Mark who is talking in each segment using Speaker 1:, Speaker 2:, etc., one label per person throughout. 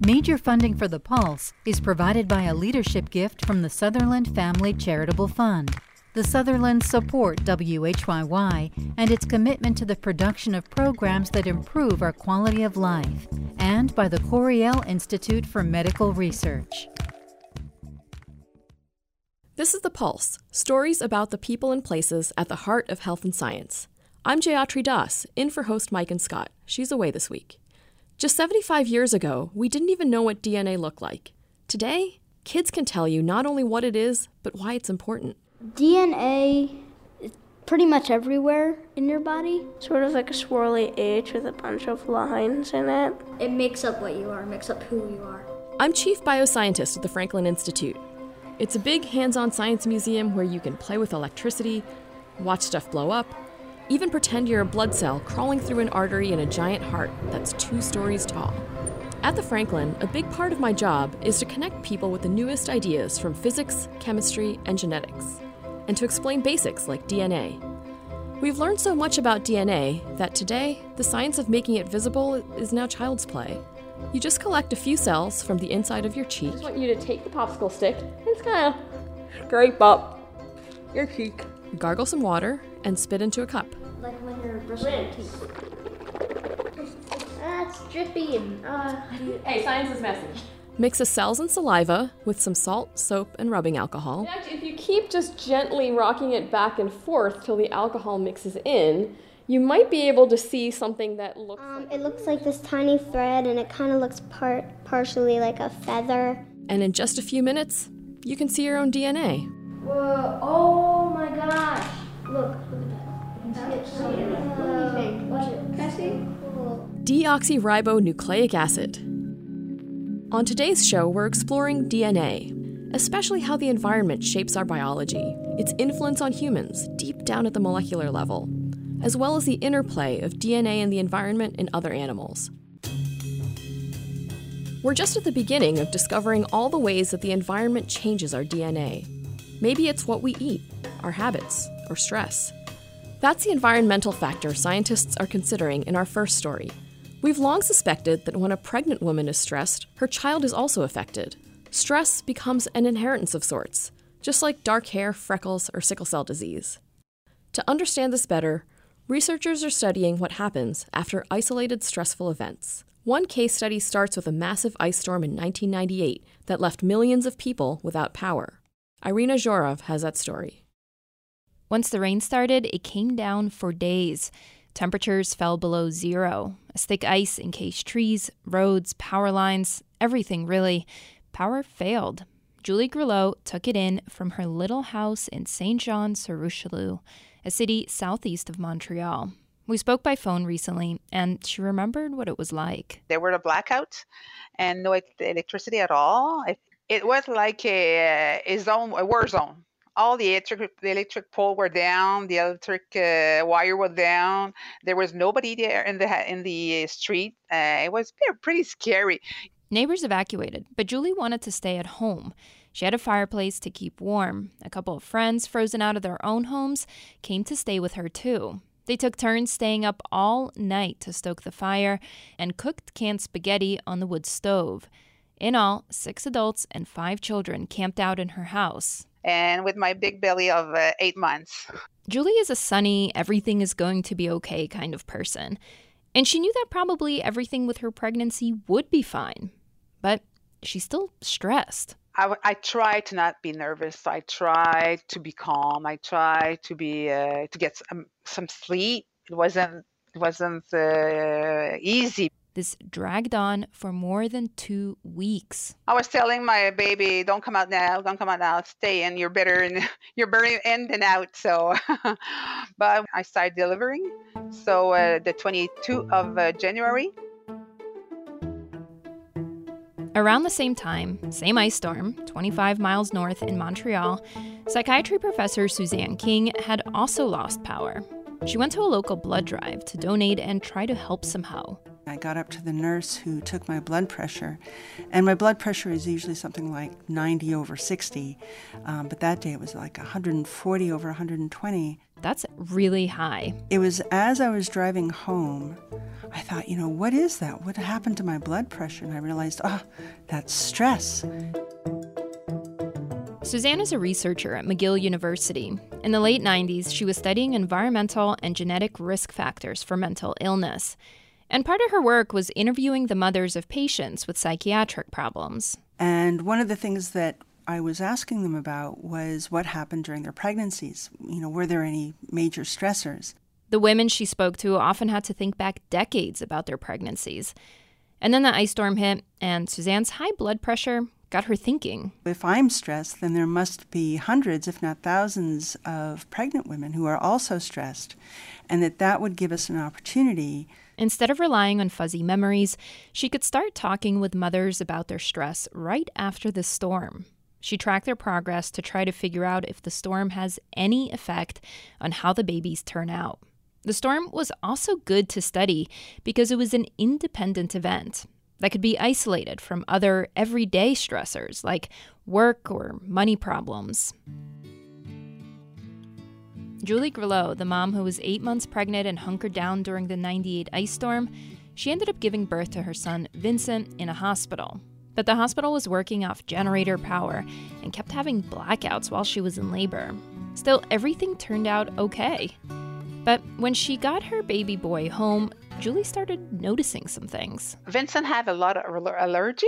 Speaker 1: Major funding for The Pulse is provided by a leadership gift from the Sutherland Family Charitable Fund. The Sutherlands support WHYY and its commitment to the production of programs that improve our quality of life, and by the Coriell Institute for Medical Research.
Speaker 2: This is The Pulse, stories about the people and places at the heart of health and science. I'm Jayatri Das, in for host Mike and Scott. She's away this week. Just 75 years ago, we didn't even know what DNA looked like. Today, kids can tell you not only what it is, but why it's important.
Speaker 3: DNA is pretty much everywhere in your body.
Speaker 4: Sort of like a swirly H with a bunch of lines in it.
Speaker 3: It makes up what you are, makes up who you are.
Speaker 2: I'm Chief Bioscientist at the Franklin Institute. It's a big hands-on science museum where you can play with electricity, watch stuff blow up, even pretend you're a blood cell crawling through an artery in a giant heart that's 2 stories tall. At the Franklin, a big part of my job is to connect people with the newest ideas from physics, chemistry, and genetics, and to explain basics like DNA. We've learned so much about DNA that today, the science of making it visible is now child's play. You just collect a few cells from the inside of your cheek. I just want you to take the popsicle stick and just kind of scrape up your cheek. Gargle some water and spit into a cup.
Speaker 3: Like when you're brushing your teeth. It's drippy and
Speaker 2: Hey, science is messy. Mix the cells and saliva with some salt, soap, and rubbing alcohol. Actually, if you keep just gently rocking it back and forth till the alcohol mixes in, you might be able to see something that looks
Speaker 5: It looks like this tiny thread, and it kind of looks partially like a feather.
Speaker 2: And in just a few minutes, you can see your own DNA.
Speaker 3: Whoa, oh my gosh. Look at that. Can I see?
Speaker 2: Deoxyribonucleic acid. On today's show, we're exploring DNA, especially how the environment shapes our biology, its influence on humans deep down at the molecular level, as well as the interplay of DNA and the environment in other animals. We're just at the beginning of discovering all the ways that the environment changes our DNA. Maybe it's what we eat, our habits, or stress. That's the environmental factor scientists are considering in our first story. We've long suspected that when a pregnant woman is stressed, her child is also affected. Stress becomes an inheritance of sorts, just like dark hair, freckles, or sickle cell disease. To understand this better, researchers are studying what happens after isolated stressful events. One case study starts with a massive ice storm in 1998 that left millions of people without power. Irina Zhorov has that story.
Speaker 6: Once the rain started, it came down for days. Temperatures fell below zero. As thick ice encased trees, roads, power lines, everything really. Power failed. Julie Grelot took it in from her little house in Saint-Jean-sur-Richelieu, a city southeast of Montreal. We spoke by phone recently, and she remembered what it was like.
Speaker 7: There were blackouts and no electricity at all. It was like a war zone. All the electric pole were down, the electric wire was down. There was nobody there in the street. It was pretty scary.
Speaker 6: Neighbors evacuated, but Julie wanted to stay at home. She had a fireplace to keep warm. A couple of friends, frozen out of their own homes, came to stay with her too. They took turns staying up all night to stoke the fire and cooked canned spaghetti on the wood stove. In all, 6 adults and 5 children camped out in her house.
Speaker 7: And with my big belly of 8 months.
Speaker 6: Julie is a sunny, everything is going to be okay kind of person. And she knew that probably everything with her pregnancy would be fine. But she's still stressed.
Speaker 7: I try to not be nervous. I try to be calm. I try to be to get some sleep. It wasn't easy.
Speaker 6: This dragged on for more than 2 weeks.
Speaker 7: I was telling my baby, "Don't come out now. Don't come out now. Stay in. You're better in than out." So, but I started delivering. So the 22nd of January.
Speaker 6: Around the same time, same ice storm, 25 miles north in Montreal, psychiatry professor Suzanne King had also lost power. She went to a local blood drive to donate and try to help somehow.
Speaker 8: I got up to the nurse who took my blood pressure, and my blood pressure is usually something like 90 over 60, but that day it was like 140 over 120.
Speaker 6: That's really high.
Speaker 8: It was as I was driving home, I thought, what is that? What happened to my blood pressure? And I realized, that's stress.
Speaker 6: Suzanne is a researcher at McGill University. In the late 90s, she was studying environmental and genetic risk factors for mental illness. And part of her work was interviewing the mothers of patients with psychiatric problems.
Speaker 8: And one of the things that I was asking them about was what happened during their pregnancies. Were there any major stressors?
Speaker 6: The women she spoke to often had to think back decades about their pregnancies. And then the ice storm hit, and Suzanne's high blood pressure got her thinking.
Speaker 8: If I'm stressed, then there must be hundreds, if not thousands, of pregnant women who are also stressed, and that would give us an opportunity.
Speaker 6: Instead of relying on fuzzy memories, she could start talking with mothers about their stress right after the storm. She tracked their progress to try to figure out if the storm has any effect on how the babies turn out. The storm was also good to study because it was an independent event that could be isolated from other everyday stressors like work or money problems. Julie Grillo, the mom who was 8 months pregnant and hunkered down during the 98 ice storm, she ended up giving birth to her son, Vincent, in a hospital. But the hospital was working off generator power and kept having blackouts while she was in labor. Still, everything turned out okay. But when she got her baby boy home, Julie started noticing some things.
Speaker 7: Vincent had a lot of allergy,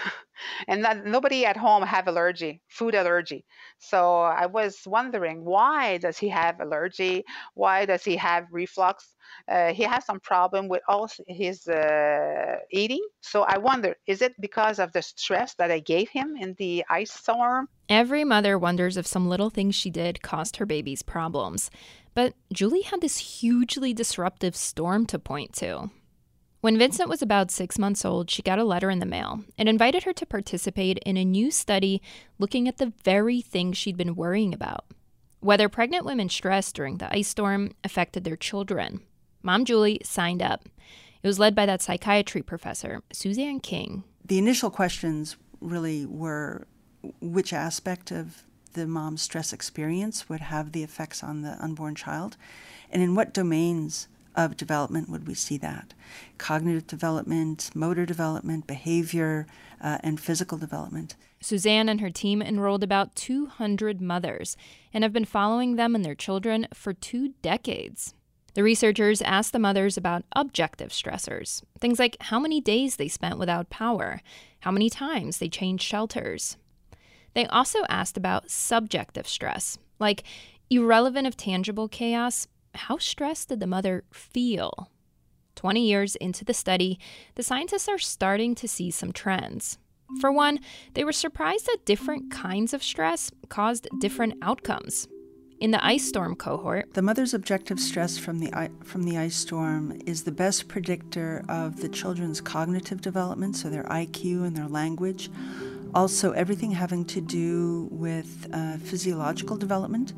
Speaker 7: and nobody at home have food allergy. So I was wondering, why does he have allergy? Why does he have reflux? He has some problem with all his eating. So I wonder, is it because of the stress that I gave him in the ice storm?
Speaker 6: Every mother wonders if some little things she did caused her baby's problems. But Julie had this hugely disruptive storm to point to. When Vincent was about 6 months old, she got a letter in the mail. It invited her to participate in a new study looking at the very thing she'd been worrying about: whether pregnant women's stress during the ice storm affected their children. Mom Julie signed up. It was led by that psychiatry professor, Suzanne King.
Speaker 8: The initial questions really were which aspect of the mom's stress experience would have the effects on the unborn child, and in what domains of development would we see that? Cognitive development, motor development, behavior, and physical development.
Speaker 6: Suzanne and her team enrolled about 200 mothers and have been following them and their children for 2 decades. The researchers asked the mothers about objective stressors, things like how many days they spent without power, how many times they changed shelters. They also asked about subjective stress, like irrelevant of tangible chaos. How stressed did the mother feel? 20 years into the study, the scientists are starting to see some trends. For one, they were surprised that different kinds of stress caused different outcomes. In the ice storm cohort,
Speaker 8: the mother's objective stress from the ice storm is the best predictor of the children's cognitive development, so their IQ and their language. Also, everything having to do with physiological development.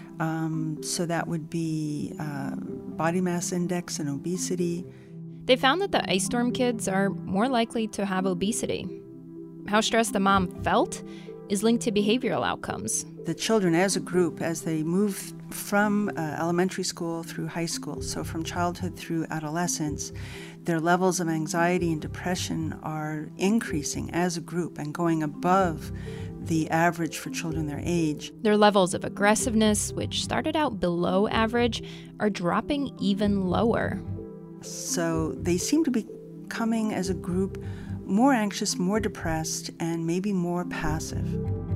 Speaker 8: So that would be body mass index and obesity.
Speaker 6: They found that the ice storm kids are more likely to have obesity. How stressed the mom felt is linked to behavioral outcomes.
Speaker 8: The children as a group, as they move from elementary school through high school, so from childhood through adolescence, their levels of anxiety and depression are increasing as a group and going above the average for children their age.
Speaker 6: Their levels of aggressiveness, which started out below average, are dropping even lower.
Speaker 8: So they seem to be becoming, as a group, more anxious, more depressed, and maybe more passive.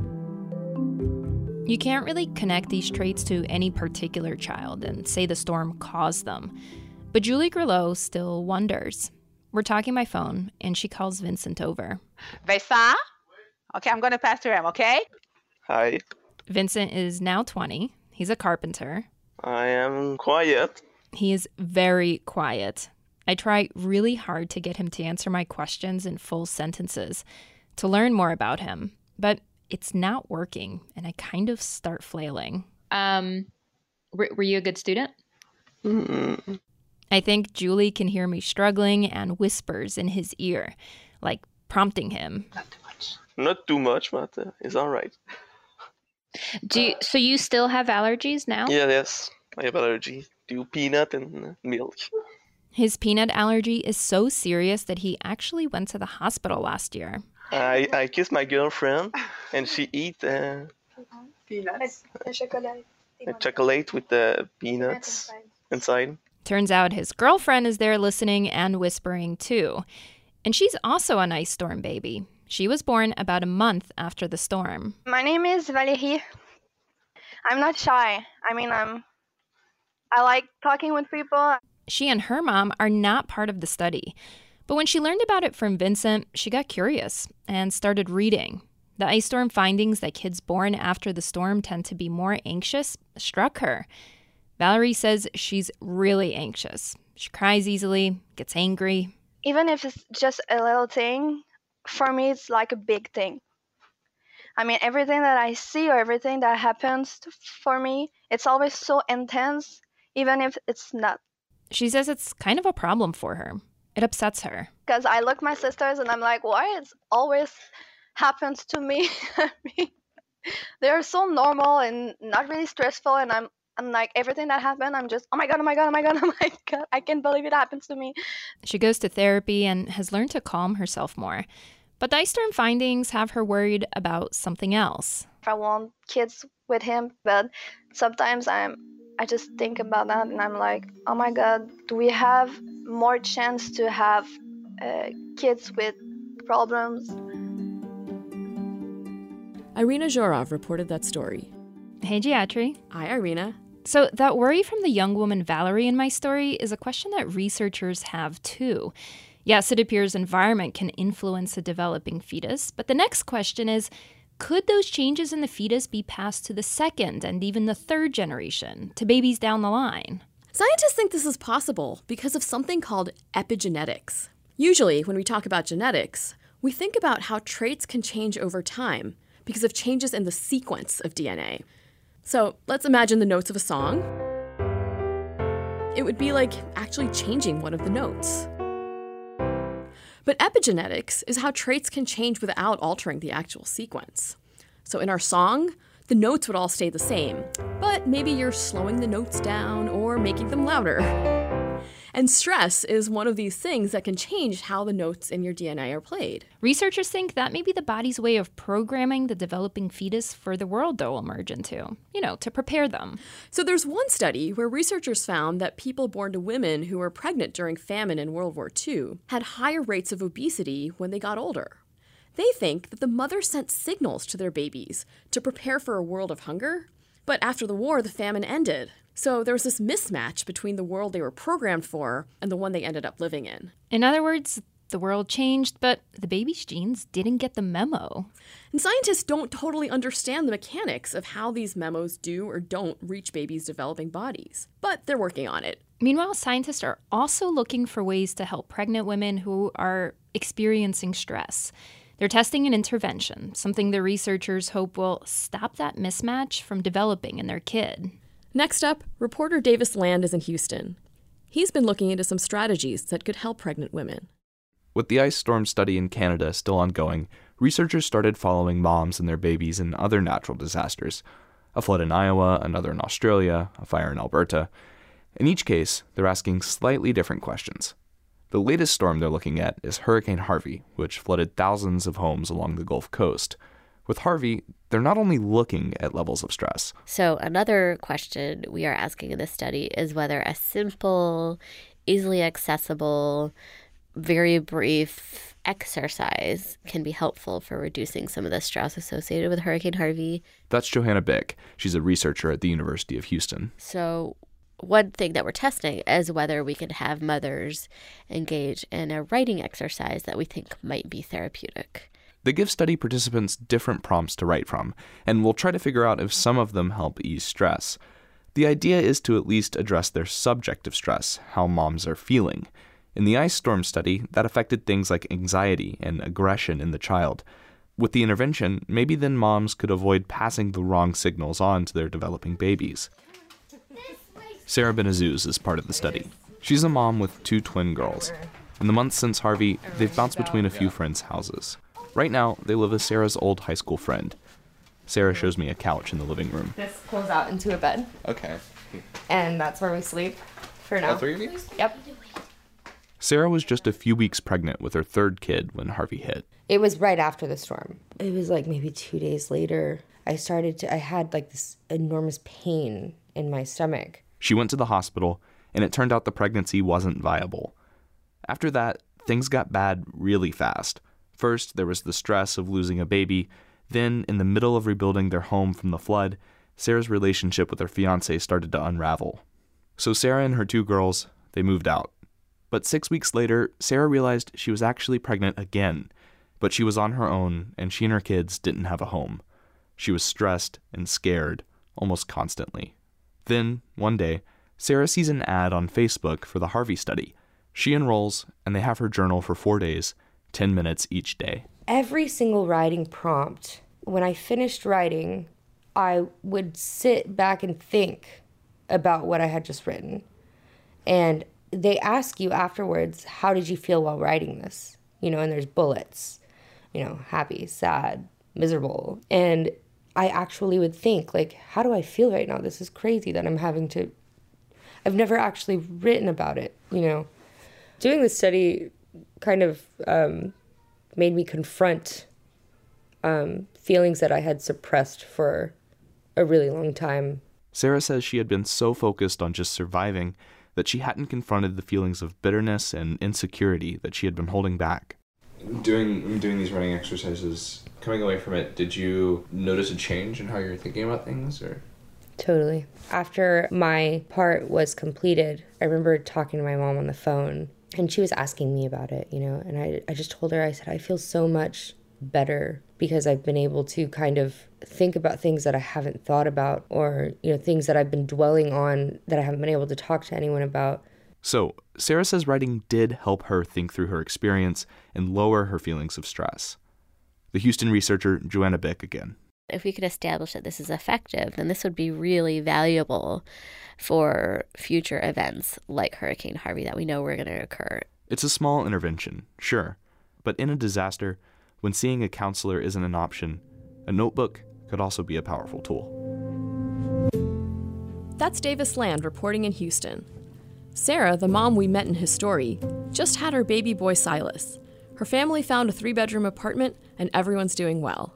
Speaker 6: You can't really connect these traits to any particular child and say the storm caused them. But Julie Grillo still wonders. We're talking by phone, and she calls Vincent over.
Speaker 7: Vincent? Okay, I'm going to pass to him, okay?
Speaker 9: Hi.
Speaker 6: Vincent is now 20. He's a carpenter.
Speaker 9: I am quiet.
Speaker 6: He is very quiet. I try really hard to get him to answer my questions in full sentences, to learn more about him. But it's not working, and I kind of start flailing.
Speaker 10: Were you a good student?
Speaker 9: Mm.
Speaker 6: I think Julie can hear me struggling and whispers in his ear, like prompting him.
Speaker 9: Not too much, but it's all right.
Speaker 10: So you still have allergies now?
Speaker 9: Yes. I have allergy to peanut and milk.
Speaker 6: His peanut allergy is so serious that he actually went to the hospital last year.
Speaker 9: I kissed my girlfriend, and she eat
Speaker 7: Peanuts.
Speaker 9: a chocolate with the peanuts inside.
Speaker 6: Turns out his girlfriend is there listening and whispering too. And she's also an ice storm baby. She was born about a month after the storm.
Speaker 11: My name is Valérie. I'm not shy. I like talking with people.
Speaker 6: She and her mom are not part of the study. But when she learned about it from Vincent, she got curious and started reading. The ice storm findings that kids born after the storm tend to be more anxious struck her. Valerie says she's really anxious. She cries easily, gets angry.
Speaker 11: Even if it's just a little thing, for me it's like a big thing. Everything that I see or everything that happens for me, it's always so intense, even if it's not.
Speaker 6: She says it's kind of a problem for her. It upsets her.
Speaker 11: Because I look at my sisters and I'm like, why it always happens to me? They're so normal and not really stressful, and I'm like, everything that happened, I'm just, oh my God, I can't believe it happens to me.
Speaker 6: She goes to therapy and has learned to calm herself more. But the ice storm findings have her worried about something else.
Speaker 11: I want kids with him, but sometimes I just think about that and I'm like, oh my God, do we have more chance to have kids with problems?
Speaker 2: Irina Zhorov reported that story.
Speaker 6: Hey, Gayatri.
Speaker 2: Hi, Irina.
Speaker 6: So that worry from the young woman Valerie in my story is a question that researchers have too. Yes, it appears environment can influence a developing fetus, but the next question is, could those changes in the fetus be passed to the second and even the third generation, to babies down the line?
Speaker 2: Scientists think this is possible because of something called epigenetics. Usually, when we talk about genetics, we think about how traits can change over time because of changes in the sequence of DNA. So let's imagine the notes of a song. It would be like actually changing one of the notes. But epigenetics is how traits can change without altering the actual sequence. So in our song, the notes would all stay the same, but maybe you're slowing the notes down or making them louder. And stress is one of these things that can change how the notes in your DNA are played.
Speaker 6: Researchers think that may be the body's way of programming the developing fetus for the world they'll emerge into, to prepare them.
Speaker 2: So there's one study where researchers found that people born to women who were pregnant during famine in World War II had higher rates of obesity when they got older. They think that the mother sent signals to their babies to prepare for a world of hunger, but after the war, the famine ended. So there was this mismatch between the world they were programmed for and the one they ended up living in.
Speaker 6: In other words, the world changed, but the baby's genes didn't get the memo.
Speaker 2: And scientists don't totally understand the mechanics of how these memos do or don't reach babies' developing bodies. But they're working on it.
Speaker 6: Meanwhile, scientists are also looking for ways to help pregnant women who are experiencing stress. They're testing an intervention, something the researchers hope will stop that mismatch from developing in their kid.
Speaker 2: Next up, reporter Davis Land is in Houston. He's been looking into some strategies that could help pregnant women.
Speaker 12: With the ice storm study in Canada still ongoing, researchers started following moms and their babies in other natural disasters. A flood in Iowa, another in Australia, a fire in Alberta. In each case, they're asking slightly different questions. The latest storm they're looking at is Hurricane Harvey, which flooded thousands of homes along the Gulf Coast. With Harvey, they're not only looking at levels of stress.
Speaker 13: So another question we are asking in this study is whether a simple, easily accessible, very brief exercise can be helpful for reducing some of the stress associated with Hurricane Harvey.
Speaker 12: That's Johanna Bick. She's a researcher at the University of Houston.
Speaker 13: So one thing that we're testing is whether we can have mothers engage in a writing exercise that we think might be therapeutic.
Speaker 12: They give study participants different prompts to write from, and we'll try to figure out if some of them help ease stress. The idea is to at least address their subjective stress, how moms are feeling. In the ice storm study, that affected things like anxiety and aggression in the child. With the intervention, maybe then moms could avoid passing the wrong signals on to their developing babies. Sarah Benazuz is part of the study. She's a mom with 2 twin girls. In the months since Harvey, they've bounced between a few friends' houses. Right now, they live with Sarah's old high school friend. Sarah shows me a couch in the living room.
Speaker 14: This pulls out into a bed.
Speaker 12: Okay.
Speaker 14: And that's where we sleep for now.
Speaker 12: All 3 of you?
Speaker 14: Yep.
Speaker 12: Sarah was just a few weeks pregnant with her 3rd kid when Harvey hit.
Speaker 14: It was right after the storm. It was like maybe 2 days later. I had like this enormous pain in my stomach.
Speaker 12: She went to the hospital, and it turned out the pregnancy wasn't viable. After that, things got bad really fast. First, there was the stress of losing a baby. Then, in the middle of rebuilding their home from the flood, Sarah's relationship with her fiancé started to unravel. So Sarah and her 2 girls, they moved out. But 6 weeks later, Sarah realized she was actually pregnant again. But she was on her own, and she and her kids didn't have a home. She was stressed and scared, almost constantly. Then, one day, Sarah sees an ad on Facebook for the Harvey study. She enrolls, and they have her journal for 4 days, 10 minutes each day.
Speaker 14: Every single writing prompt, when I finished writing, I would sit back and think about what I had just written. And they ask you afterwards, how did you feel while writing this? And there's bullets, happy, sad, miserable. And I actually would think, like, how do I feel right now? This is crazy that I've never actually written about it, Doing this study kind of made me confront feelings that I had suppressed for a really long time.
Speaker 12: Sarah says she had been so focused on just surviving that she hadn't confronted the feelings of bitterness and insecurity that she had been holding back. Doing these writing exercises, coming away from it, did you notice a change in how you're thinking about things, or?
Speaker 14: Totally. After my part was completed, I remember talking to my mom on the phone, and she was asking me about it, and I just told her, I said, I feel so much better because I've been able to kind of think about things that I haven't thought about, or, things that I've been dwelling on that I haven't been able to talk to anyone about.
Speaker 12: So, Sarah says writing did help her think through her experience and lower her feelings of stress. The Houston researcher, Joanna Bick again.
Speaker 13: If we could establish that this is effective, then this would be really valuable for future events like Hurricane Harvey that we know were going to occur.
Speaker 12: It's a small intervention, sure, but in a disaster, when seeing a counselor isn't an option, a notebook could also be a powerful tool.
Speaker 2: That's Davis Land reporting in Houston. Sarah, the mom we met in his story, just had her baby boy Silas. Her family found a 3-bedroom apartment, and everyone's doing well.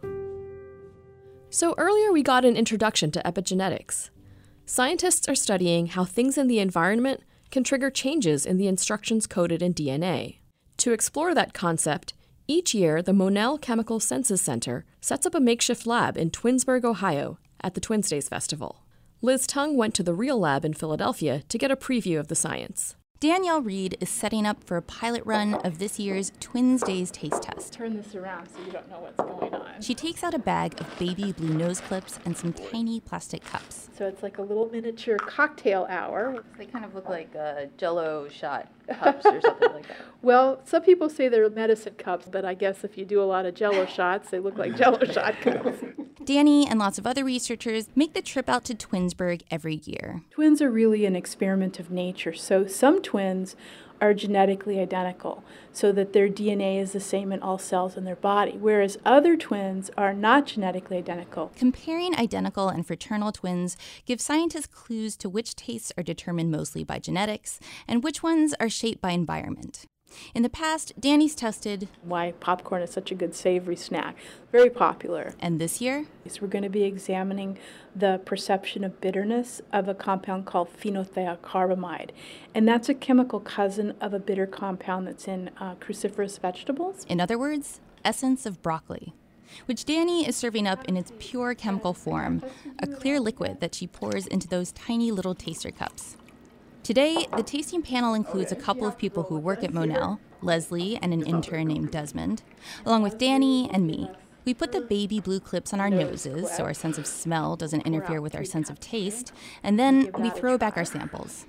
Speaker 2: So earlier we got an introduction to epigenetics. Scientists are studying how things in the environment can trigger changes in the instructions coded in DNA. To explore that concept, each year the Monell Chemical Senses Center sets up a makeshift lab in Twinsburg, Ohio, at the Twins Days Festival. Liz Tung went to the real lab in Philadelphia to get a preview of the science.
Speaker 15: Danielle Reed is setting up for a pilot run of this year's Twins Days taste test.
Speaker 16: Turn this around so you don't know what's going on.
Speaker 15: She takes out a bag of baby blue nose clips and some tiny plastic cups.
Speaker 16: So it's like a little miniature cocktail hour.
Speaker 17: They kind of look like Jell-O shot cups or something like that.
Speaker 16: Well, some people say they're medicine cups, but I guess if you do a lot of Jell-O shots, they look like Jell-O shot cups.
Speaker 15: Danny and lots of other researchers make the trip out to Twinsburg every year.
Speaker 16: Twins are really an experiment of nature. So some twins are genetically identical, so that their DNA is the same in all cells in their body, whereas other twins are not genetically identical.
Speaker 15: Comparing identical and fraternal twins gives scientists clues to which tastes are determined mostly by genetics and which ones are shaped by environment. In the past, Danny's tested
Speaker 16: why popcorn is such a good savory snack. Very popular.
Speaker 15: And this year?
Speaker 16: We're going to be examining the perception of bitterness of a compound called phenothiocarbamide. And that's a chemical cousin of a bitter compound that's in cruciferous vegetables.
Speaker 15: In other words, essence of broccoli, which Danny is serving up in its pure chemical form, a clear liquid that she pours into those tiny little taster cups. Today, the tasting panel includes a couple of people who work at Monell, Leslie and an intern named Desmond, along with Danny and me. We put the baby blue clips on our noses so our sense of smell doesn't interfere with our sense of taste, and then we throw back our samples.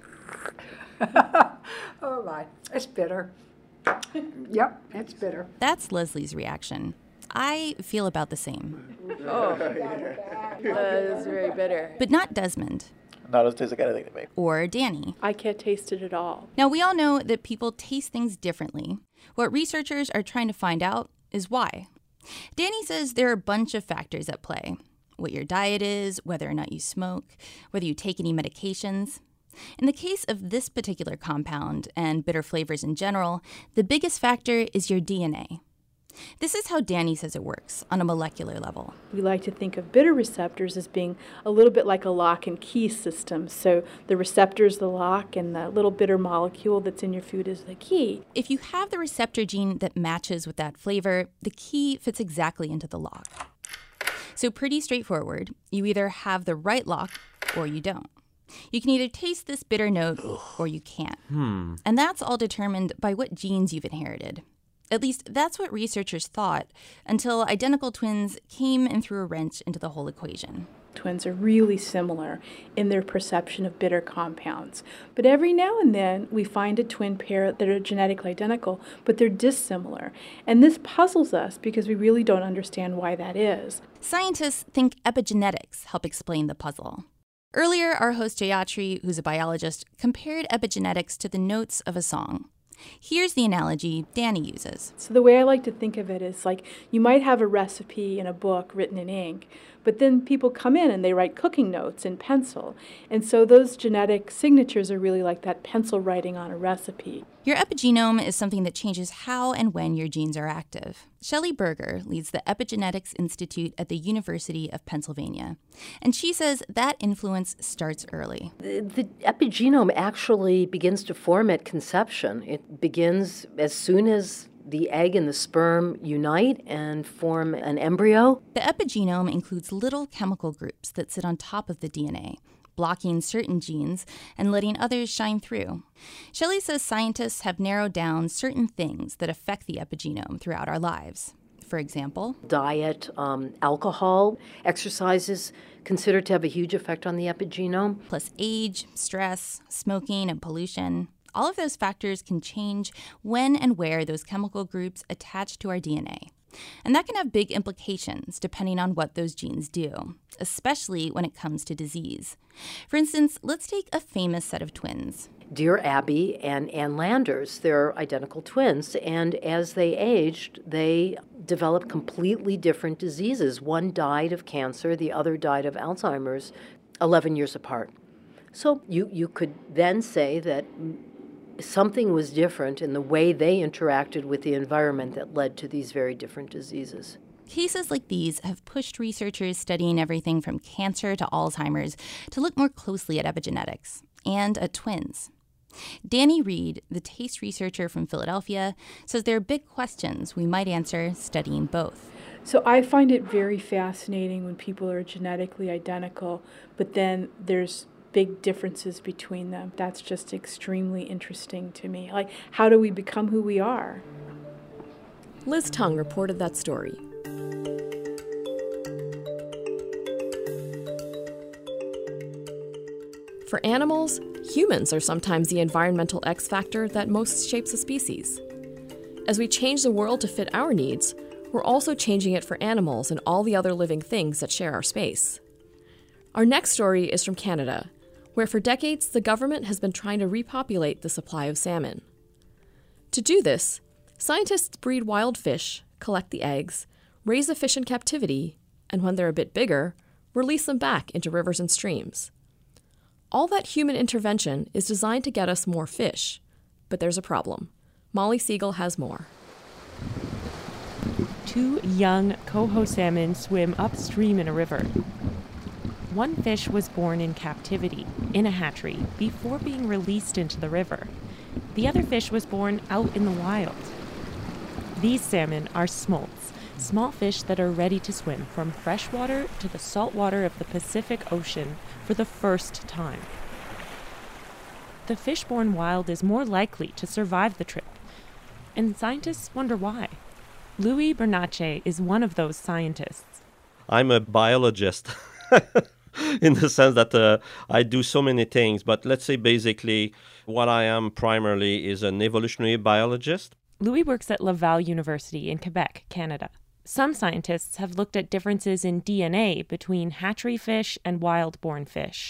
Speaker 18: Oh my, it's bitter. Yep, it's bitter.
Speaker 15: That's Leslie's reaction. I feel about the same.
Speaker 17: Oh, that is very bitter.
Speaker 15: But not Desmond.
Speaker 19: No, it doesn't taste like anything to me.
Speaker 15: Or Danny.
Speaker 16: I can't taste it at all.
Speaker 15: Now, we all know that people taste things differently. What researchers are trying to find out is why. Danny says there are a bunch of factors at play. What your diet is, whether or not you smoke, whether you take any medications. In the case of this particular compound and bitter flavors in general, the biggest factor is your DNA. This is how Danny says it works on a molecular level.
Speaker 16: We like to think of bitter receptors as being a little bit like a lock and key system. So the receptor is the lock and the little bitter molecule that's in your food is the key.
Speaker 15: If you have the receptor gene that matches with that flavor, the key fits exactly into the lock. So pretty straightforward. You either have the right lock or you don't. You can either taste this bitter note or you can't. And that's all determined by what genes you've inherited. At least that's what researchers thought until identical twins came and threw a wrench into the whole equation.
Speaker 16: Twins are really similar in their perception of bitter compounds. But every now and then we find a twin pair that are genetically identical, but they're dissimilar. And this puzzles us because we really don't understand why that is.
Speaker 15: Scientists think epigenetics help explain the puzzle. Earlier, our host Jayatri, who's a biologist, compared epigenetics to the notes of a song. Here's the analogy Danny uses.
Speaker 16: So the way I like to think of it is like you might have a recipe in a book written in ink, but then people come in and they write cooking notes in pencil. And so those genetic signatures are really like that pencil writing on a recipe.
Speaker 15: Your epigenome is something that changes how and when your genes are active. Shelley Berger leads the Epigenetics Institute at the University of Pennsylvania. And she says that influence starts early.
Speaker 20: The epigenome actually begins to form at conception. It begins as soon as the egg and the sperm unite and form an embryo.
Speaker 15: The epigenome includes little chemical groups that sit on top of the DNA, blocking certain genes and letting others shine through. Shelley says scientists have narrowed down certain things that affect the epigenome throughout our lives. For example,
Speaker 20: diet, alcohol, exercise is considered to have a huge effect on the epigenome.
Speaker 15: Plus age, stress, smoking, and pollution. All of those factors can change when and where those chemical groups attach to our DNA. And that can have big implications depending on what those genes do, especially when it comes to disease. For instance, let's take a famous set of twins.
Speaker 20: Dear Abby and Ann Landers, they're identical twins, and as they aged, they developed completely different diseases. One died of cancer, the other died of Alzheimer's, 11 years apart. So you could then say that something was different in the way they interacted with the environment that led to these very different diseases.
Speaker 15: Cases like these have pushed researchers studying everything from cancer to Alzheimer's to look more closely at epigenetics and at twins. Danny Reed, the taste researcher from Philadelphia, says there are big questions we might answer studying both.
Speaker 16: So I find it very fascinating when people are genetically identical, but then there's big differences between them. That's just extremely interesting to me. Like, how do we become who we are?
Speaker 2: Liz Tung reported that story. For animals, humans are sometimes the environmental X factor that most shapes a species. As we change the world to fit our needs, we're also changing it for animals and all the other living things that share our space. Our next story is from Canada, where for decades the government has been trying to repopulate the supply of salmon. To do this, scientists breed wild fish, collect the eggs, raise the fish in captivity, and when they're a bit bigger, release them back into rivers and streams. All that human intervention is designed to get us more fish, but there's a problem. Molly Siegel has more.
Speaker 21: 2 young coho salmon swim upstream in a river. One fish was born in captivity, in a hatchery, before being released into the river. The other fish was born out in the wild. These salmon are smolts, small fish that are ready to swim from freshwater to the saltwater of the Pacific Ocean for the first time. The fish born wild is more likely to survive the trip, and scientists wonder why. Louis Bernatchez is one of those scientists.
Speaker 22: I'm a biologist. In the sense that I do so many things, but let's say basically what I am primarily is an evolutionary biologist.
Speaker 21: Louis works at Laval University in Quebec, Canada. Some scientists have looked at differences in DNA between hatchery fish and wild-born fish.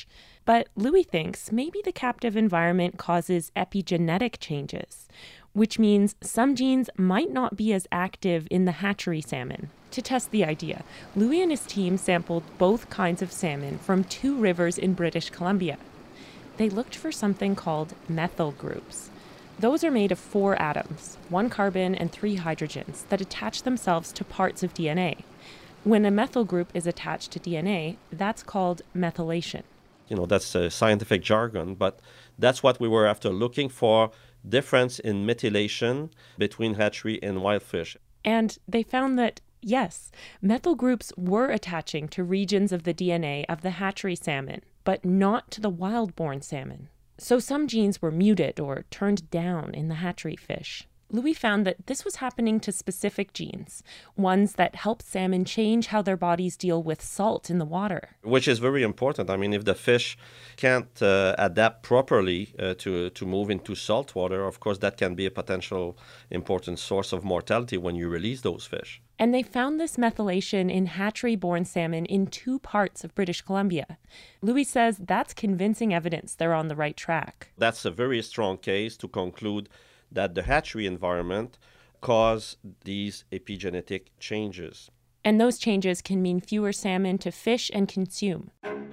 Speaker 21: But Louis thinks maybe the captive environment causes epigenetic changes, which means some genes might not be as active in the hatchery salmon. To test the idea, Louis and his team sampled both kinds of salmon from 2 rivers in British Columbia. They looked for something called methyl groups. Those are made of 4 atoms, 1 carbon and 3 hydrogens, that attach themselves to parts of DNA. When a methyl group is attached to DNA, that's called methylation.
Speaker 22: That's a scientific jargon, but that's what we were after, looking for difference in methylation between hatchery and wild fish.
Speaker 21: And they found that, yes, methyl groups were attaching to regions of the DNA of the hatchery salmon, but not to the wild-born salmon. So some genes were muted or turned down in the hatchery fish. Louis found that this was happening to specific genes, ones that help salmon change how their bodies deal with salt in the water.
Speaker 22: Which is very important. I mean, if the fish can't adapt properly to move into salt water, of course, that can be a potential important source of mortality when you release those fish.
Speaker 21: And they found this methylation in hatchery-born salmon in 2 parts of British Columbia. Louis says that's convincing evidence they're on the right track.
Speaker 22: That's a very strong case to conclude that the hatchery environment caused these epigenetic changes.
Speaker 21: And those changes can mean fewer salmon to fish and consume.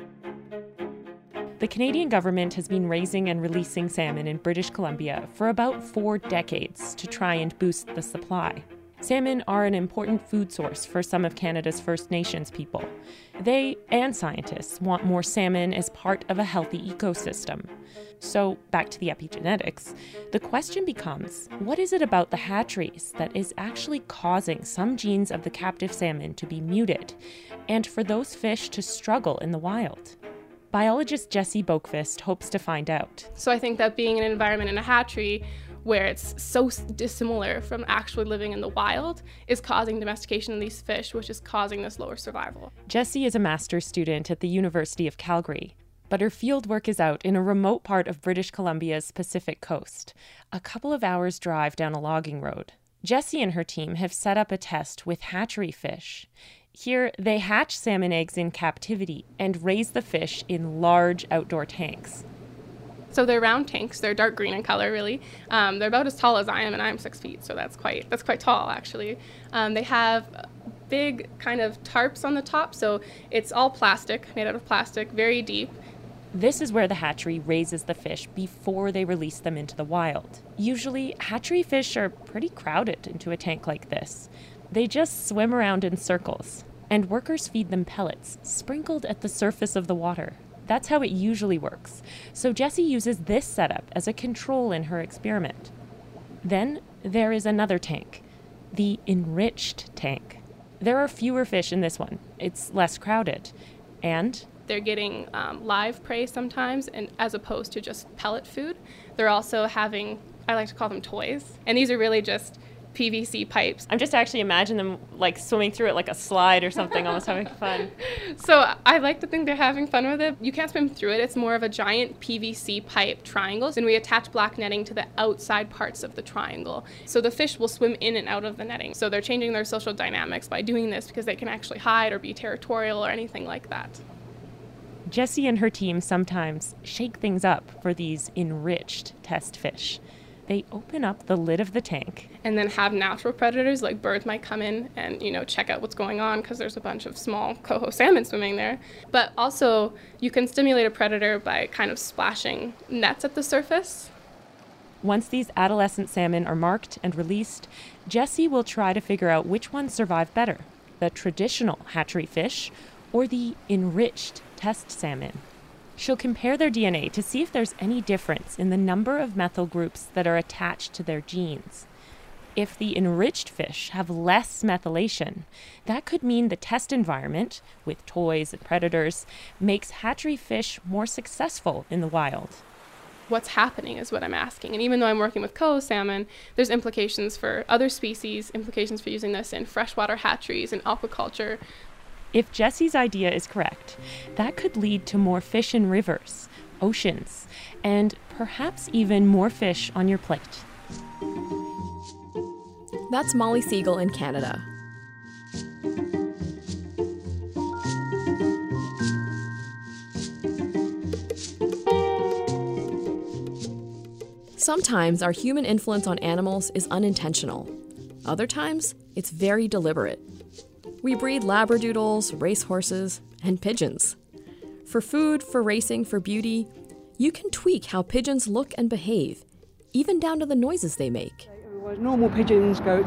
Speaker 21: The Canadian government has been raising and releasing salmon in British Columbia for about 4 decades to try and boost the supply. Salmon are an important food source for some of Canada's First Nations people. They and scientists want more salmon as part of a healthy ecosystem. So, back to the epigenetics, the question becomes, what is it about the hatcheries that is actually causing some genes of the captive salmon to be muted, and for those fish to struggle in the wild? Biologist Jessie Boakvist hopes to find out.
Speaker 1: So I think that being in an environment in a hatchery where it's so dissimilar from actually living in the wild is causing domestication of these fish, which is causing this lower survival.
Speaker 21: Jessie is a master's student at the University of Calgary, but her fieldwork is out in a remote part of British Columbia's Pacific coast, a couple of hours' drive down a logging road. Jessie and her team have set up a test with hatchery fish. Here, they hatch salmon eggs in captivity and raise the fish in large outdoor tanks.
Speaker 1: So they're round tanks. They're dark green in color, really. They're about as tall as I am, and I'm 6 feet, so that's quite tall, actually. They have big kind of tarps on the top, so it's all plastic, made out of plastic, very deep.
Speaker 21: This is where the hatchery raises the fish before they release them into the wild. Usually, hatchery fish are pretty crowded into a tank like this. They just swim around in circles, and workers feed them pellets sprinkled at the surface of the water. That's how it usually works. So Jessie uses this setup as a control in her experiment. Then there is another tank, the enriched tank. There are fewer fish in this one. It's less crowded. And
Speaker 1: they're getting live prey sometimes, and as opposed to just pellet food. They're also having, I like to call them toys. And these are really just PVC pipes.
Speaker 21: I'm just actually imagine them like swimming through it like a slide or something, almost having fun.
Speaker 1: So I like to think they're having fun with it. You can't swim through it. It's more of a giant PVC pipe triangles, and we attach black netting to the outside parts of the triangle. So the fish will swim in and out of the netting. So they're changing their social dynamics by doing this because they can actually hide or be territorial or anything like that.
Speaker 21: Jessie and her team sometimes shake things up for these enriched test fish. They open up the lid of the tank.
Speaker 1: And then have natural predators, like birds might come in and, check out what's going on because there's a bunch of small coho salmon swimming there. But also, you can stimulate a predator by kind of splashing nets at the surface.
Speaker 21: Once these adolescent salmon are marked and released, Jessie will try to figure out which ones survive better, the traditional hatchery fish or the enriched test salmon. She'll compare their DNA to see if there's any difference in the number of methyl groups that are attached to their genes. If the enriched fish have less methylation, that could mean the test environment, with toys and predators, makes hatchery fish more successful in the wild.
Speaker 1: What's happening is what I'm asking. And even though I'm working with coho salmon, there's implications for other species, implications for using this in freshwater hatcheries and aquaculture.
Speaker 21: If Jessie's idea is correct, that could lead to more fish in rivers, oceans, and perhaps even more fish on your plate.
Speaker 2: That's Molly Siegel in Canada. Sometimes our human influence on animals is unintentional. Other times, it's very deliberate. We breed labradoodles, racehorses, and pigeons. For food, for racing, for beauty, you can tweak how pigeons look and behave, even down to the noises they make.
Speaker 4: Normal pigeons go,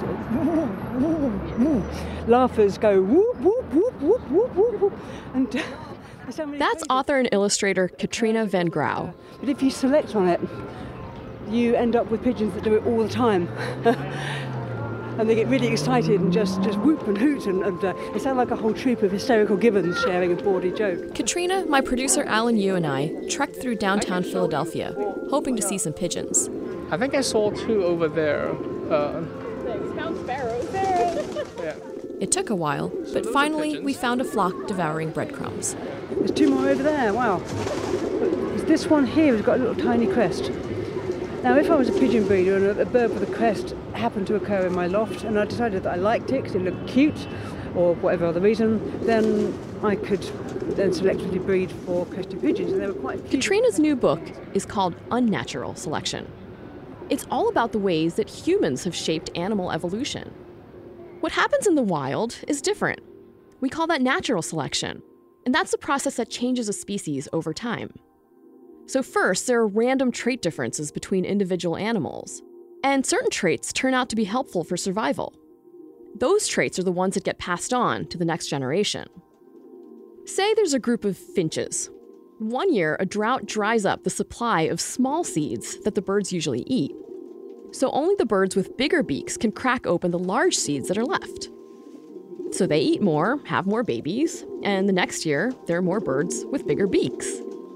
Speaker 4: laughers go, whoop, whoop, whoop, whoop, whoop, whoop, whoop. And
Speaker 2: that's author and illustrator Katrina Van Grauw.
Speaker 4: But if you select on it, you end up with pigeons that do it all the time. And they get really excited and just whoop and hoot and they sound like a whole troop of hysterical gibbons sharing a bawdy joke.
Speaker 2: Katrina, my producer Alan Yu, and I trekked through downtown Philadelphia, hoping to see some pigeons.
Speaker 19: I think I saw 2 over there.
Speaker 1: Count sparrows there.
Speaker 19: Yeah.
Speaker 2: It took a while, but finally we found a flock devouring breadcrumbs.
Speaker 4: There's 2 more over there, wow. This one here has got a little tiny crest. Now, if I was a pigeon breeder and a bird with a crest happened to occur in my loft and I decided that I liked it because it looked cute or whatever other reason, then I could then selectively breed for crested pigeons. And there were quite a few.
Speaker 2: Katrina's new book is called Unnatural Selection. It's all about the ways that humans have shaped animal evolution. What happens in the wild is different. We call that natural selection, and that's the process that changes a species over time. So first, there are random trait differences between individual animals, and certain traits turn out to be helpful for survival. Those traits are the ones that get passed on to the next generation. Say there's a group of finches. One year, a drought dries up the supply of small seeds that the birds usually eat. So only the birds with bigger beaks can crack open the large seeds that are left. So they eat more, have more babies, and the next year, there are more birds with bigger beaks.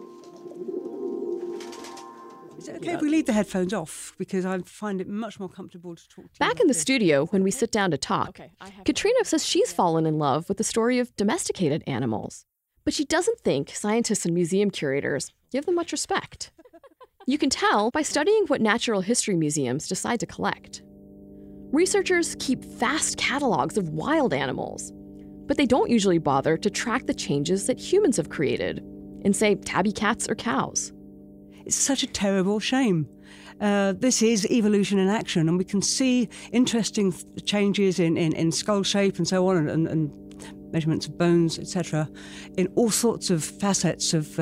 Speaker 4: Is it okay if we leave the headphones off? Because I find it much more comfortable to talk to you.
Speaker 2: Back in the studio, when we sit down to talk, Katrina says she's fallen in love with the story of domesticated animals. But she doesn't think scientists and museum curators give them much respect. You can tell by studying what natural history museums decide to collect. Researchers keep vast catalogs of wild animals, but they don't usually bother to track the changes that humans have created in, say, tabby cats or cows.
Speaker 4: It's such a terrible shame. This is evolution in action, and we can see interesting changes in skull shape and so on, and measurements of bones, etc., in all sorts of facets of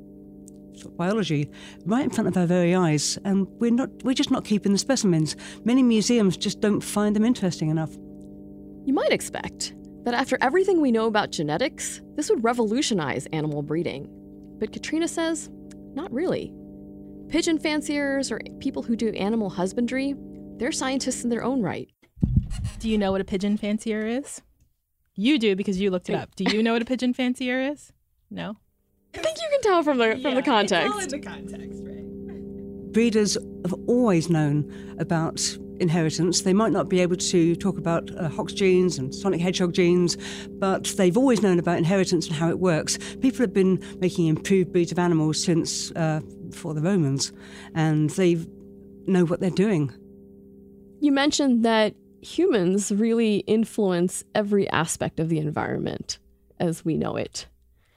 Speaker 4: biology right in front of our very eyes, and we're just not keeping the specimens. Many museums just don't find them interesting enough.
Speaker 2: You might expect that after everything we know about genetics, this would revolutionize animal breeding. But Katrina says, not really. Pigeon fanciers or people who do animal husbandry, they're scientists in their own right.
Speaker 23: Do you know what a pigeon fancier is? You do because you looked it up. Do you know what a pigeon fancier is? No?
Speaker 2: I think you can tell from the context.
Speaker 23: It's all in the context, right?
Speaker 4: Breeders have always known about inheritance. They might not be able to talk about Hox genes and sonic hedgehog genes, but they've always known about inheritance and how it works. People have been making improved breeds of animals since before the Romans, and they know what they're doing.
Speaker 2: You mentioned that humans really influence every aspect of the environment as we know it.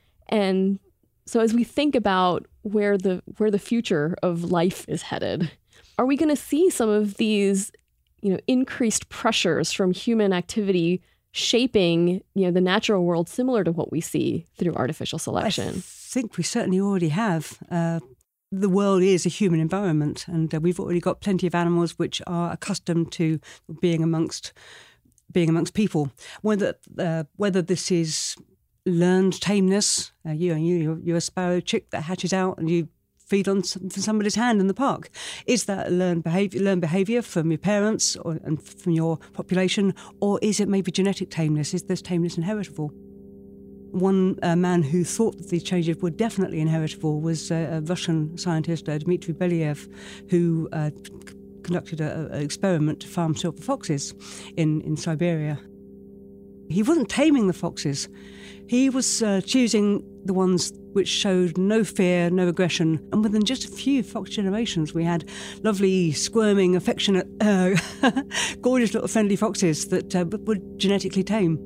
Speaker 2: And so as we think about where the future of life is headed, are we going to see some of these, increased pressures from human activity shaping, the natural world similar to what we see through artificial selection?
Speaker 4: I think we certainly already have. The world is a human environment, and we've already got plenty of animals which are accustomed to being amongst people. Whether this is learned tameness, you're a sparrow chick that hatches out and you feed on somebody's hand in the park. Is that learned behaviour from your parents and from your population, or is it maybe genetic tameness? Is this tameness inheritable? One man who thought that these changes were definitely inheritable was a Russian scientist, Dmitry Belyaev, who conducted an experiment to farm silver foxes in Siberia. He wasn't taming the foxes. He was choosing the ones which showed no fear, no aggression. And within just a few fox generations, we had lovely, squirming, affectionate, gorgeous little friendly foxes that were genetically tame.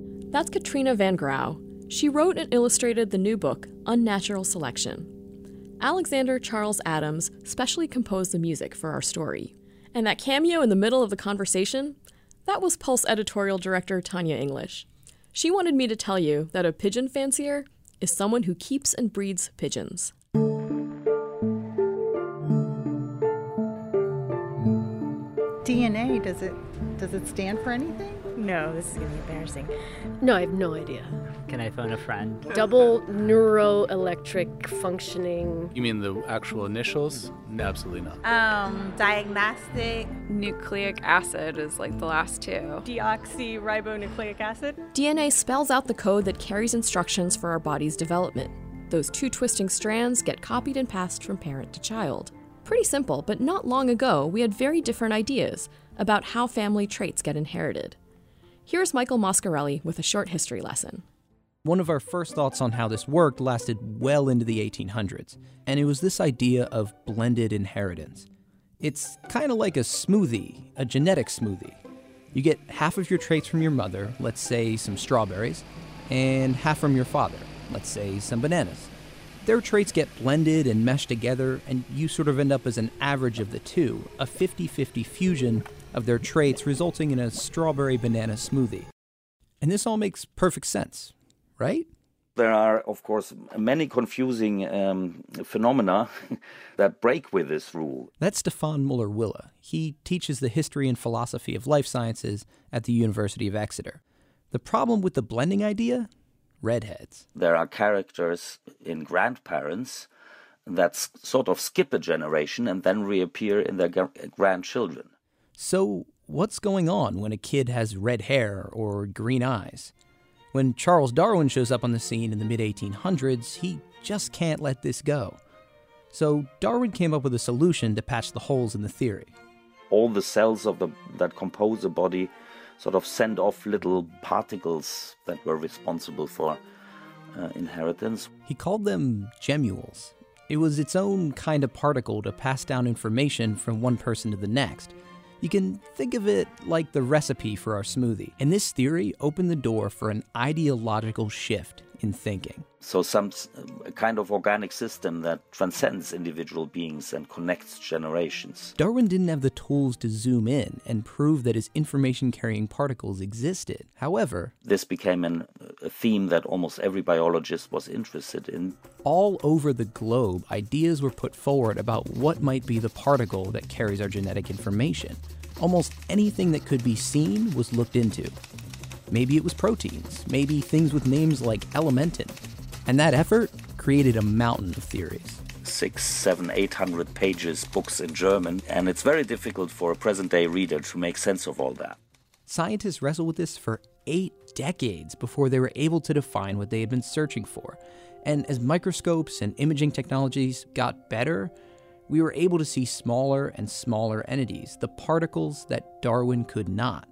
Speaker 2: That's Katrina Van Grauw. She wrote and illustrated the new book, Unnatural Selection. Alexander Charles Adams specially composed the music for our story. And that cameo in the middle of the conversation, that was Pulse editorial director Tanya English. She wanted me to tell you that a pigeon fancier is someone who keeps and breeds pigeons.
Speaker 3: DNA, does it stand for anything?
Speaker 5: No, this is going to be embarrassing.
Speaker 8: No, I have no idea.
Speaker 5: Can I phone a friend?
Speaker 8: Double neuroelectric functioning.
Speaker 24: You mean the actual initials? Absolutely not.
Speaker 25: Diagnostic nucleic acid is like the last two.
Speaker 26: Deoxyribonucleic acid.
Speaker 2: DNA spells out the code that carries instructions for our body's development. Those two twisting strands get copied and passed from parent to child. Pretty simple, but not long ago, we had very different ideas about how family traits get inherited. Here's Michael Mascarelli with a short history lesson.
Speaker 27: One of our first thoughts on how this worked lasted well into the 1800s, and it was this idea of blended inheritance. It's kind of like a smoothie, a genetic smoothie. You get half of your traits from your mother, let's say some strawberries, and half from your father, let's say some bananas. Their traits get blended and meshed together, and you sort of end up as an average of the two, a 50-50 fusion of their traits, resulting in a strawberry-banana smoothie. And this all makes perfect sense, right?
Speaker 28: There are, of course, many confusing phenomena that break with this rule.
Speaker 27: That's Stefan Müller-Wille. He teaches the history and philosophy of life sciences at the University of Exeter. The problem with the blending idea? Redheads.
Speaker 28: There are characters in grandparents that sort of skip a generation and then reappear in their grandchildren.
Speaker 27: So what's going on when a kid has red hair or green eyes? When Charles Darwin shows up on the scene in the mid-1800s, he just can't let this go. So Darwin came up with a solution to patch the holes in the theory.
Speaker 28: All the cells that compose a body sort of send off little particles that were responsible for inheritance.
Speaker 27: He called them gemmules. It was its own kind of particle to pass down information from one person to the next. You can think of it like the recipe for our smoothie. And this theory opened the door for an ideological shift in thinking.
Speaker 28: So some kind of organic system that transcends individual beings and connects generations.
Speaker 27: Darwin didn't have the tools to zoom in and prove that his information-carrying particles existed. However,
Speaker 28: this became a theme that almost every biologist was interested in.
Speaker 27: All over the globe, ideas were put forward about what might be the particle that carries our genetic information. Almost anything that could be seen was looked into. Maybe it was proteins, maybe things with names like elementin. And that effort created a mountain of theories.
Speaker 28: 600, 700, 800 pages, books in German, and it's very difficult for a present-day reader to make sense of all that.
Speaker 27: Scientists wrestled with this for 8 decades before they were able to define what they had been searching for. And as microscopes and imaging technologies got better, we were able to see smaller and smaller entities, the particles that Darwin could not.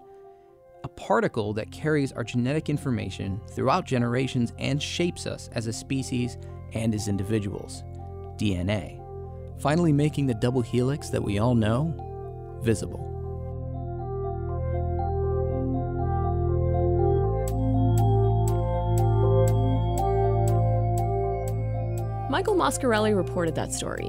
Speaker 27: A particle that carries our genetic information throughout generations and shapes us as a species and as individuals. DNA. Finally making the double helix that we all know visible.
Speaker 2: Michael Mascarelli reported that story.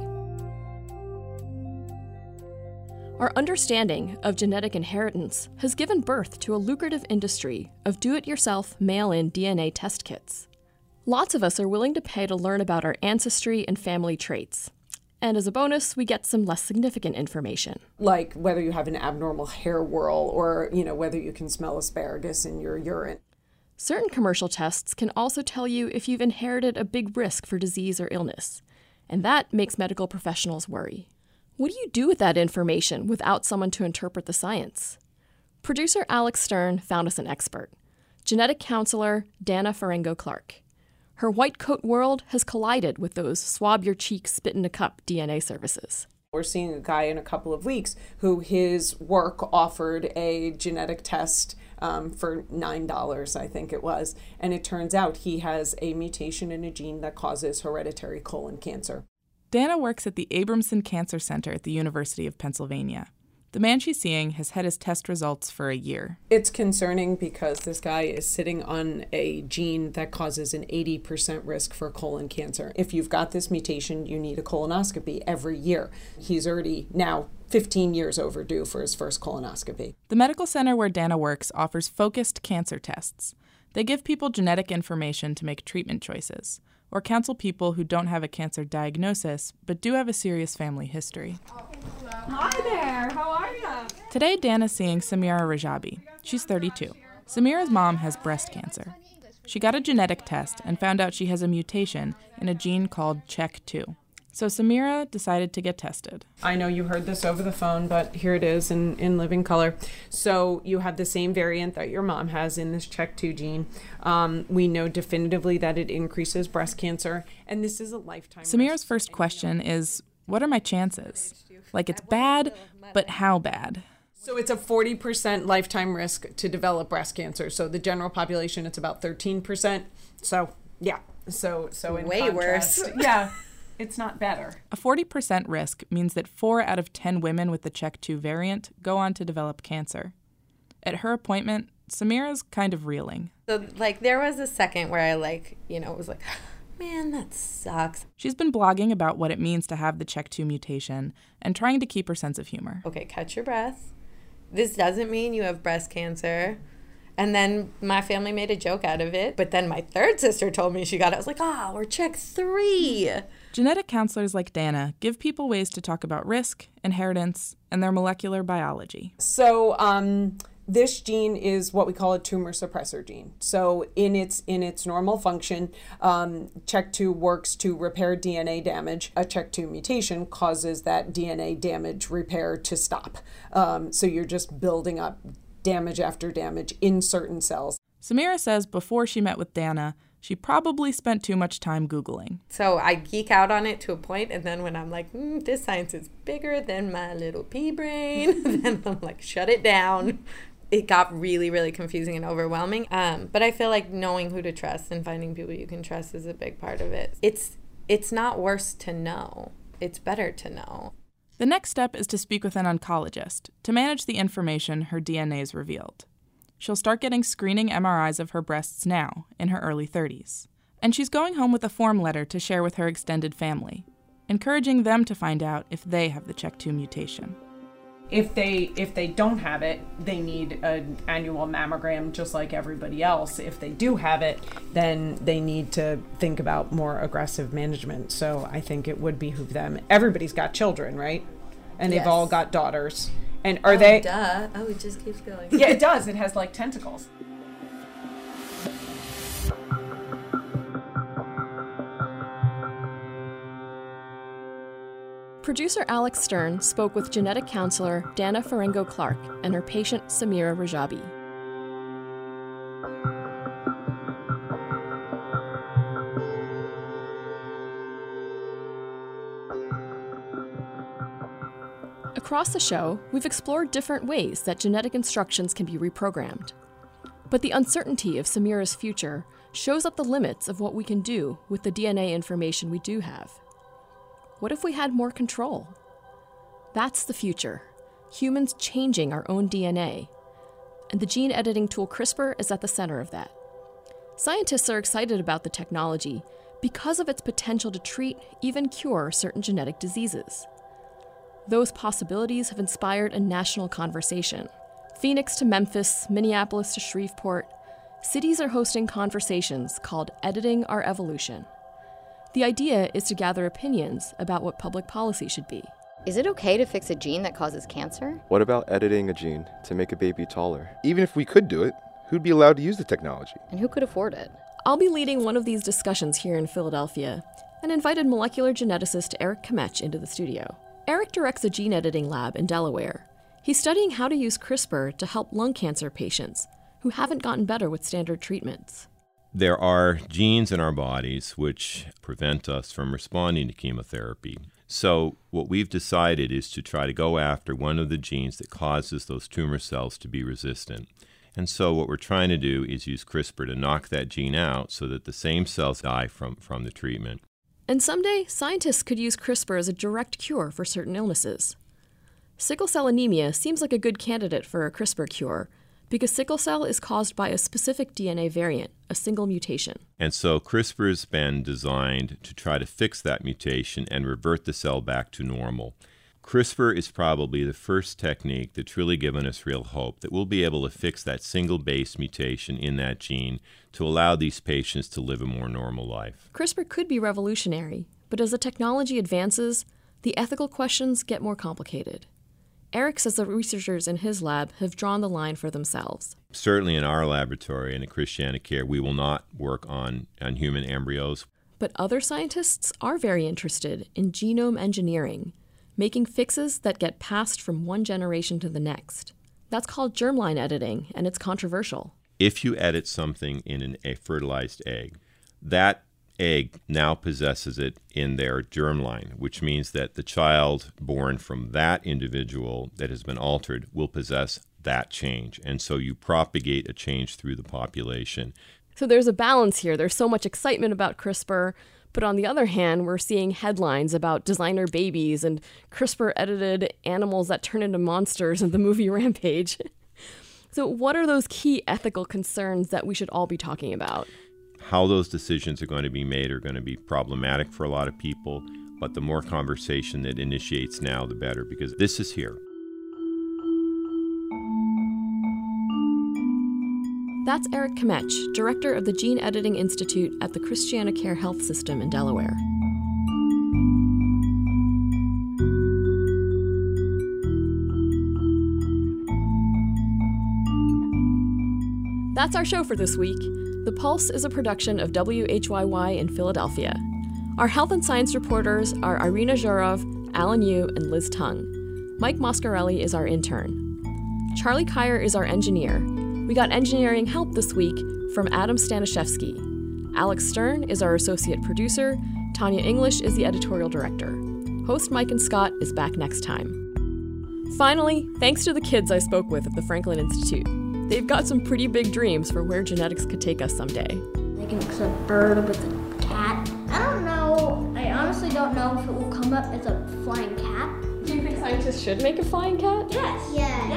Speaker 2: Our understanding of genetic inheritance has given birth to a lucrative industry of do-it-yourself mail-in DNA test kits. Lots of us are willing to pay to learn about our ancestry and family traits. And as a bonus, we get some less significant information.
Speaker 29: Like whether you have an abnormal hair whorl or, whether you can smell asparagus in your urine.
Speaker 2: Certain commercial tests can also tell you if you've inherited a big risk for disease or illness. And that makes medical professionals worry. What do you do with that information without someone to interpret the science? Producer Alex Stern found us an expert, genetic counselor Dana Farengo-Clark. Her white coat world has collided with those swab-your-cheek, spit-in-a-cup DNA services.
Speaker 29: We're seeing a guy in a couple of weeks who his work offered a genetic test for $9, I think it was. And it turns out he has a mutation in a gene that causes hereditary colon cancer.
Speaker 30: Dana works at the Abramson Cancer Center at the University of Pennsylvania.
Speaker 6: The man she's seeing has had his test results for a year.
Speaker 29: It's concerning because this guy is sitting on a gene that causes an 80% risk for colon cancer. If you've got this mutation, you need a colonoscopy every year. He's already now 15 years overdue for his first colonoscopy.
Speaker 6: The medical center where Dana works offers focused cancer tests. They give people genetic information to make treatment choices, or counsel people who don't have a cancer diagnosis but do have a serious family history.
Speaker 7: Hi there, how are you?
Speaker 6: Today, Dana's seeing Samira Rajabi. She's 32. Samira's mom has breast cancer. She got a genetic test and found out she has a mutation in a gene called CHEK2. So Samira decided to get tested.
Speaker 29: I know you heard this over the phone, but here it is in living color. So you have the same variant that your mom has in this CHEK2 gene. We know definitively that it increases breast cancer, and this is a lifetime.
Speaker 6: Samira's first question is, what are my chances? Like, it's bad, but how bad?
Speaker 29: So it's a 40% lifetime risk to develop breast cancer. So the general population, it's about 13%. So yeah, so in
Speaker 7: way
Speaker 29: contrast,
Speaker 7: worse.
Speaker 29: Yeah. It's not better.
Speaker 6: A 40% risk means that 4 out of 10 women with the CHEK2 variant go on to develop cancer. At her appointment, Samira's kind of reeling.
Speaker 7: So, there was a second where I, was like, man, that sucks.
Speaker 6: She's been blogging about what it means to have the CHEK2 mutation and trying to keep her sense of humor.
Speaker 7: Okay, catch your breath. This doesn't mean you have breast cancer. And then my family made a joke out of it. But then my third sister told me she got it. I was like, we're CHEK3.
Speaker 6: Genetic counselors like Dana give people ways to talk about risk, inheritance, and their molecular biology.
Speaker 29: So this gene is what we call a tumor suppressor gene. So in its normal function, CHEK2 works to repair DNA damage. A CHEK2 mutation causes that DNA damage repair to stop. So you're just building up damage after damage in certain cells.
Speaker 6: Samira says before she met with Dana, she probably spent too much time Googling.
Speaker 7: So I geek out on it to a point, and then when I'm like, this science is bigger than my little pea brain, then I'm like, shut it down. It got really, really confusing and overwhelming. But I feel like knowing who to trust and finding people you can trust is a big part of it. It's not worse to know. It's better to know.
Speaker 6: The next step is to speak with an oncologist to manage the information her DNA's revealed. She'll start getting screening MRIs of her breasts now, in her early 30s. And she's going home with a form letter to share with her extended family, encouraging them to find out if they have the CHEK2 mutation.
Speaker 29: If they don't have it, they need an annual mammogram just like everybody else. If they do have it, then they need to think about more aggressive management. So I think it would behoove them. Everybody's got children, right? And they've all got daughters. And are they?
Speaker 7: Duh. Oh, it just keeps going.
Speaker 29: Yeah, it does. It has tentacles.
Speaker 2: Producer Alex Stern spoke with genetic counselor Dana Farengo-Clark and her patient Samira Rajabi. Across the show, we've explored different ways that genetic instructions can be reprogrammed. But the uncertainty of Samira's future shows up the limits of what we can do with the DNA information we do have. What if we had more control? That's the future. Humans changing our own DNA. And the gene editing tool CRISPR is at the center of that. Scientists are excited about the technology because of its potential to treat, even cure, certain genetic diseases. Those possibilities have inspired a national conversation. Phoenix to Memphis, Minneapolis to Shreveport, cities are hosting conversations called Editing Our Evolution. The idea is to gather opinions about what public policy should be.
Speaker 9: Is it okay to fix a gene that causes cancer?
Speaker 10: What about editing a gene to make a baby taller? Even if we could do it, who'd be allowed to use the technology?
Speaker 9: And who could afford it?
Speaker 2: I'll be leading one of these discussions here in Philadelphia and invited molecular geneticist Eric Kamech into the studio. Eric directs a gene editing lab in Delaware. He's studying how to use CRISPR to help lung cancer patients who haven't gotten better with standard treatments.
Speaker 11: There are genes in our bodies which prevent us from responding to chemotherapy. So what we've decided is to try to go after one of the genes that causes those tumor cells to be resistant. And so what we're trying to do is use CRISPR to knock that gene out so that the same cells die from the treatment.
Speaker 2: And someday, scientists could use CRISPR as a direct cure for certain illnesses. Sickle cell anemia seems like a good candidate for a CRISPR cure because sickle cell is caused by a specific DNA variant, a single mutation.
Speaker 11: And so CRISPR's been designed to try to fix that mutation and revert the cell back to normal. CRISPR is probably the first technique that's really given us real hope that we'll be able to fix that single base mutation in that gene to allow these patients to live a more normal life.
Speaker 2: CRISPR could be revolutionary, but as the technology advances, the ethical questions get more complicated. Eric says the researchers in his lab have drawn the line for themselves.
Speaker 11: Certainly in our laboratory and at ChristianaCare, we will not work on human embryos.
Speaker 2: But other scientists are very interested in genome engineering, making fixes that get passed from one generation to the next. That's called germline editing, and it's controversial.
Speaker 11: If you edit something in a fertilized egg, that egg now possesses it in their germline, which means that the child born from that individual that has been altered will possess that change. And so you propagate a change through the population.
Speaker 2: So there's a balance here. There's so much excitement about CRISPR, but on the other hand, we're seeing headlines about designer babies and CRISPR-edited animals that turn into monsters in the movie Rampage. So what are those key ethical concerns that we should all be talking about?
Speaker 11: How those decisions are going to be made are going to be problematic for a lot of people, but the more conversation that initiates now, the better, because this is here.
Speaker 2: That's Eric Kmetch, director of the Gene Editing Institute at the ChristianaCare Health System in Delaware. That's our show for this week. The Pulse is a production of WHYY in Philadelphia. Our health and science reporters are Irina Zhurov, Alan Yu, and Liz Tung. Mike Moscarelli is our intern. Charlie Kyer is our engineer. We got engineering help this week from Adam Staniszewski. Alex Stern is our associate producer. Tanya English is the editorial director. Host Mike and Scott is back next time. Finally, thanks to the kids I spoke with at the Franklin Institute. They've got some pretty big dreams for where genetics could take us someday.
Speaker 12: They can mix a bird with a cat. I don't know. I honestly don't know if it will come up as a flying cat.
Speaker 2: Do you think scientists should make a flying cat?
Speaker 12: Yes.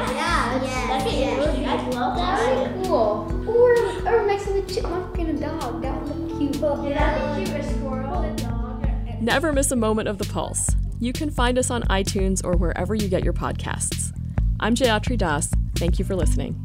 Speaker 12: I love that. That would be cool. Or mixing a chipmunk and a dog. That would look cute. That would be cute. A squirrel and a dog.
Speaker 2: Never miss a moment of The Pulse. You can find us on iTunes or wherever you get your podcasts. I'm Jayatri Das. Thank you for listening.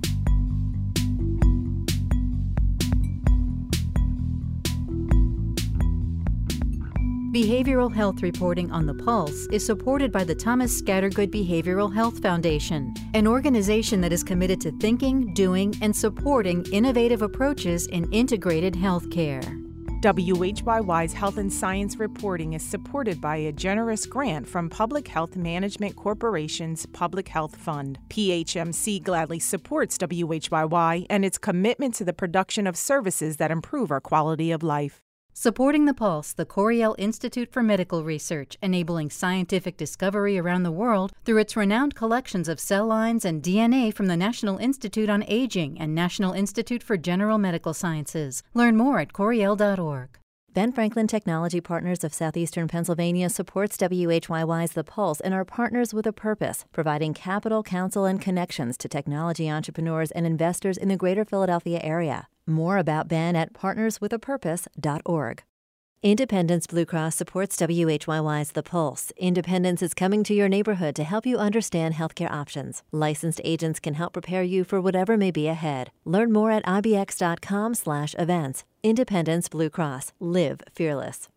Speaker 13: Behavioral health reporting on The Pulse is supported by the Thomas Scattergood Behavioral Health Foundation, an organization that is committed to thinking, doing, and supporting innovative approaches in integrated health care.
Speaker 6: WHYY's Health and Science reporting is supported by a generous grant from Public Health Management Corporation's Public Health Fund. PHMC gladly supports WHYY and its commitment to the production of services that improve our quality of life.
Speaker 13: Supporting The Pulse, the Coriell Institute for Medical Research, enabling scientific discovery around the world through its renowned collections of cell lines and DNA from the National Institute on Aging and National Institute for General Medical Sciences. Learn more at coriell.org.
Speaker 14: Ben Franklin Technology Partners of Southeastern Pennsylvania supports WHYY's The Pulse and are partners with a purpose, providing capital, counsel, and connections to technology entrepreneurs and investors in the greater Philadelphia area. More about Ben at partnerswithapurpose.org. Independence Blue Cross supports WHYY's The Pulse. Independence is coming to your neighborhood to help you understand healthcare options. Licensed agents can help prepare you for whatever may be ahead. Learn more at ibx.com/events. Independence Blue Cross. Live fearless.